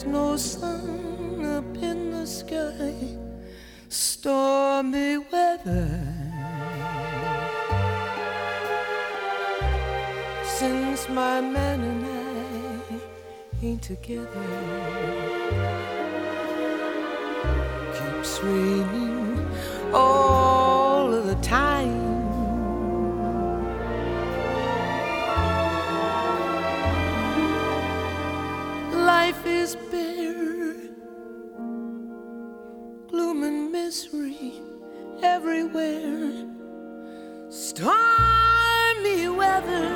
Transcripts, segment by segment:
there's no sun up in the sky, stormy weather. Since my man and I ain't together, keeps raining all of the time. Life is bare, gloom and misery everywhere, stormy weather.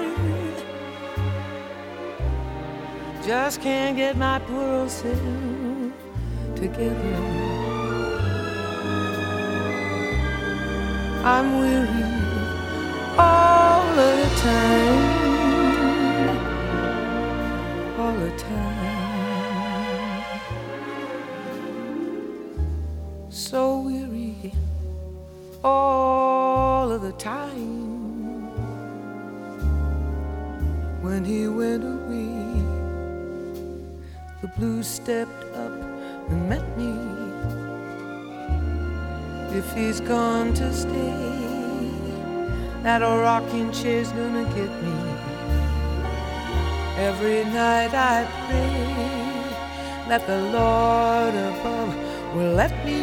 Just can't get my poor old self together. I'm weary all the time, all the time. So weary all of the time. When he went away, the blues stepped up and met me. If he's gone to stay, that old rocking chair's gonna get me. Every night I pray that the Lord above will let me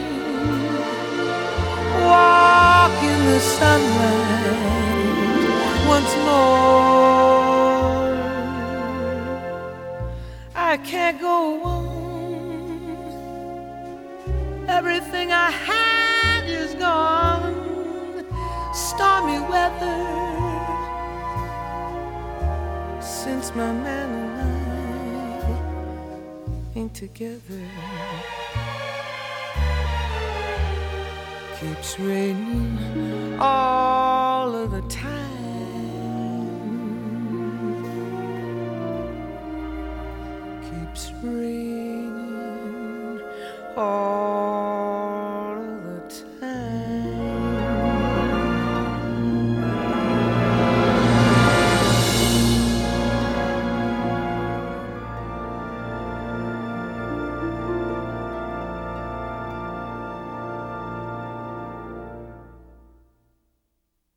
walk in the sunlight once more. I can't go on. Everything I had is gone. Stormy weather. Since my man and I ain't together, keeps raining all of the time. Keeps raining all